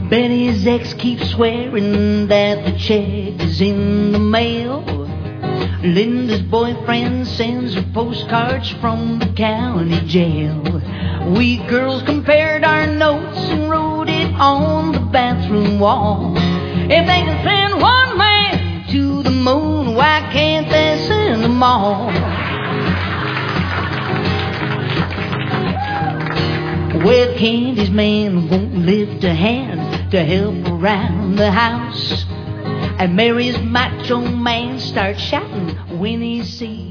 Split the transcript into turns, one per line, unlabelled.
Betty's ex keeps swearing that the check is in the mail. Linda's boyfriend sends her postcards from the county jail. We girls compared our notes and wrote it on the bathroom wall. If they can send one man to the moon, why can't they send them all? Well, Candy's man won't lift a hand to help around the house, and Mary's macho man starts shouting when he sees